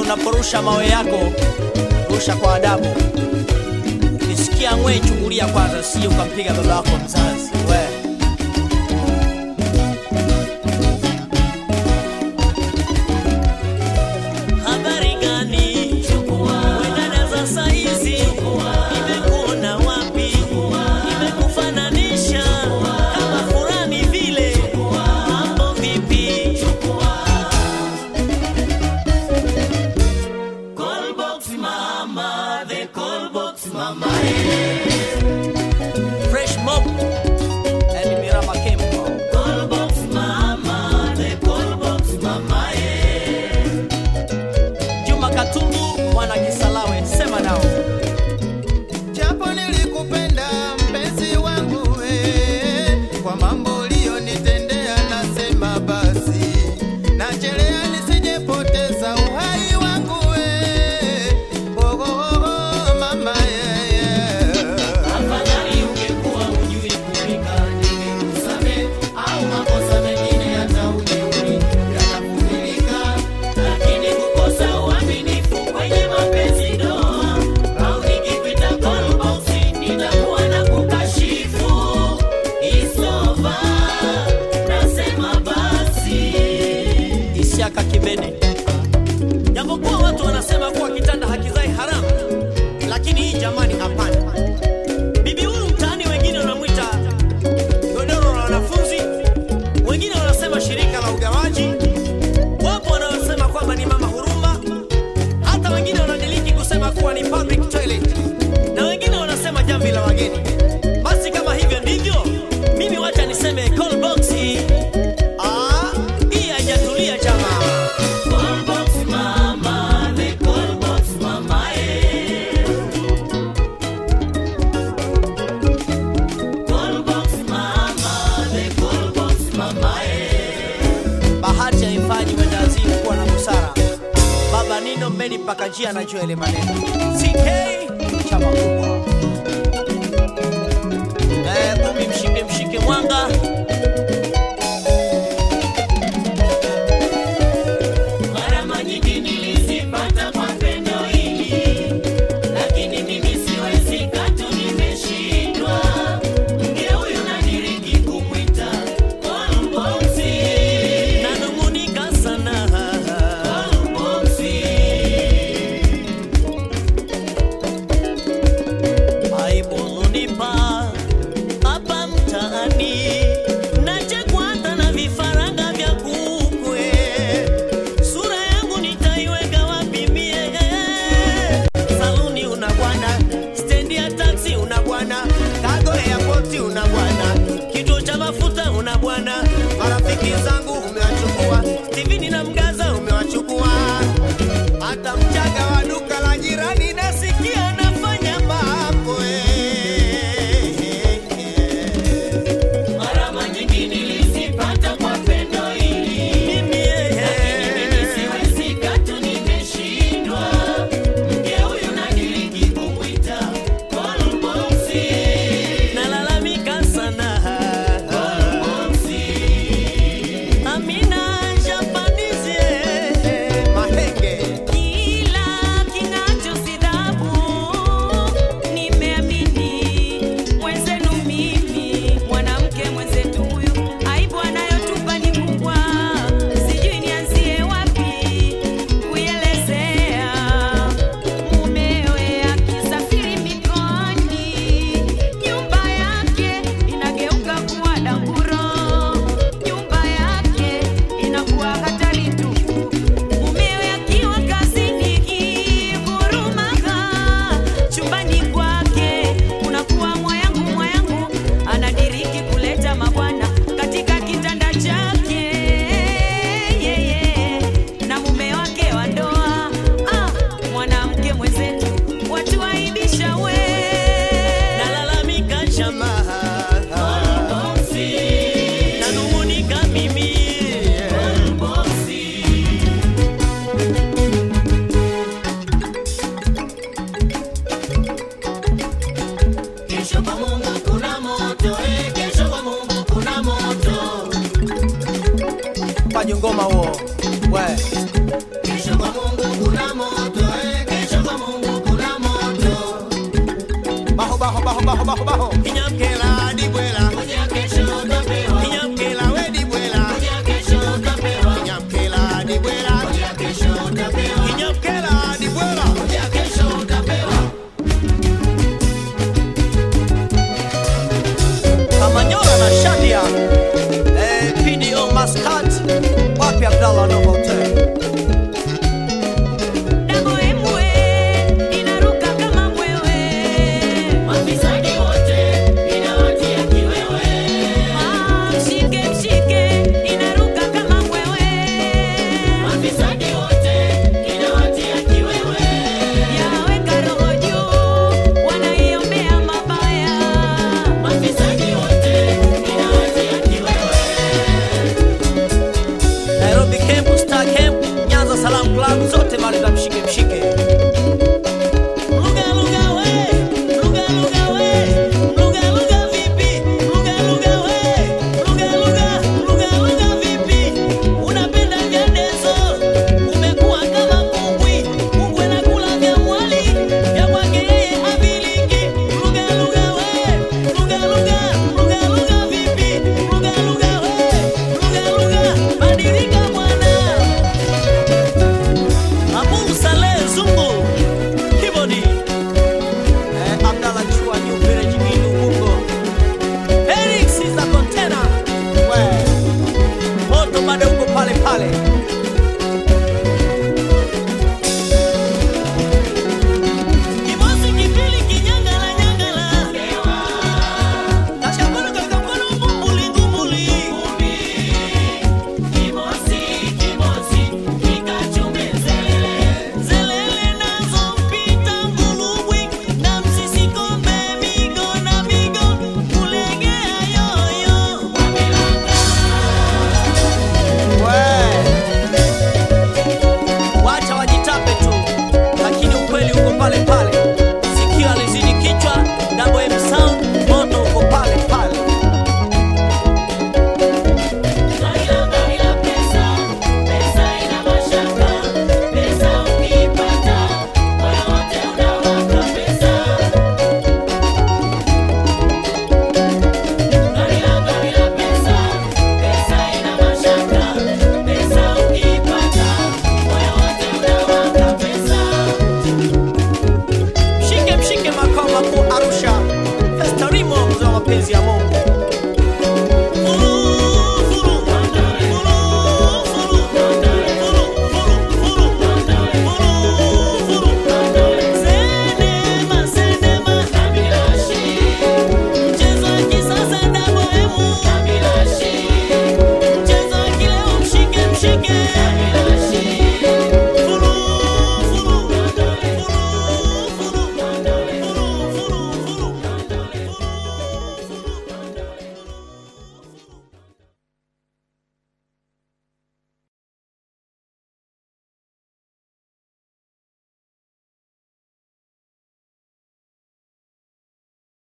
unaporusha mawe yako rusha kwa adabu. Ukisikia ngwe chungulia kwanza, si ukampiga baba yako mzazi. Habari gani? Wendana za saizi imekuona wapi? Imekufananisha kama furani vile. Mambo vipi? Call box mama, the call box mama. Fresh Mob and Mirama Kempo. Call box mama, the call box mama. Juma Katungu, mwana Kisalawe, sema nao. Japo nilikupenda mpenzi wangu kwa mambo uliyonitendea nasema basi nachelea nisijepoteza uhai wangu mama Afadhali ungekuwa hujui kupika, ningekusame au makosa mengine hata ujeuri yanavumilika, lakini kukosa uaminifu kwenye mapenzi doa, au nikipita call box nitakuwa na kukashifu. It's over, nasema basi. Isiaka Kibene. Japokuwa watu wanasema kuwa kitanda hakizai haramu, lakini hii jamani hapana. Bibi huyu mtaani wengine wanamuita godoro la wanafunzi, wengine wanasema shirika la ugawaji, wapo wanaosema kwamba ni mama huruma, hata wengine wanadiliki kusema kuwa ni public toilet, na wengine wanasema jamvi la wageni. Basi kama hivyo ndivyo, mimi wacha niseme call box hii haijatulia jamaa. Call box mama, the call box mama. Call box mama, the call box mama. Bahati haifanyi wendazimu kuwa na busara. Baba Nino Mbeni mpaka njia anajua ile maneno. CK chama kubwa. Kumi mshike mwanga. Gharama nyingi nilizipata kwa pendo hili, lakini mimi siwezi katu, nimeshindwa. Mke huyu nadiriki kumwita call box. Nanung'unika sana call box. Aibu unipa hapa mtaani, nachekwa hata na vifaranga vya kukwe. Sura yangu nitaiweka wapi mie? Saluni una bwana, stendi ya taxi una bwana, cargo airport una bwana, kituo cha mafuta una bwana, marafiki zangu umewachukua, Steveni na Mgaza umewachukua, hata mchaga wa duka la jirani nasikia nafanya mambo. Gharama nyingi nilizipata kwa pendo hili, lakini mimi siwezi katu, nimeshindwa. Mke huyu nadiriki kumwita call box. Nalalamika sana call box. Amina Japanese Mahenge. Kila kinachosidhabu nimeamini mwenzenu mimi, mwanamke mwenzetu huyu, aibu anayotupa ni kubwa, sijui nianzie wapi kuelezea. Mumewe akisafiri mikoani, nyumba yake inageuka kuwa danguro, nyumba yake inakuwa hatari tupu. Mumewe akiwa kazini kivurumaga, chumbani kwake unakuwa mwayangu, anadiriki kuleta mabwana katika kitanda chake, na mume wake wa ndoa. Mwanamke mwenzetu watuaibisha we. Nalalamika jamaa call box. Nanung'unika mimi call box. Kesho kwa Mungu kuna moto, kesho kwa Mungu kuna moto. Pajo ngoma huo. Kesho kwa Mungu kuna moto. baho baho baho baho. Inyamkela dibwela. Kuja kesho utapewa. Inyamkela we dibwela. Kuja kesho utapewa. Inyamkela dibwela. Kuja kesho utapewa. Inyamkela dibwela. Kuja kesho utapewa. Kamanyola na Shadia PDO Muscat wapi Abdallah Nova Hotel. Dago emwe inaruka kama mwewe. Mafisadi wote inawatia kiwewe. Mshike mshike inaruka kama mwewe. Mafisadi wote inawatia kiwewe. Yaweka roho juu wanaiombea mabaya. Mafisadi wote inawatia kiwewe. Nairobi Camp, Star Camp, Nyanza Salam Club zote mali za mshike mshike. Luga luga we, luga luga we, luga luga vipi, luga luga we, luga luga, luga luga vipi, unapenda vya dezo, umekuwa kama kungwi, kungwi anakula vya mwali, vya kwake yeye habiliki, luga luga we, luga luga, luga luga vipi, luga luga we, luga luga, badilika bwana. Abu Saleh Zungu Kibodi Abdallah Chua New Village Mindu Mungo. Felix is a container. We. Moto bado uko pale pale.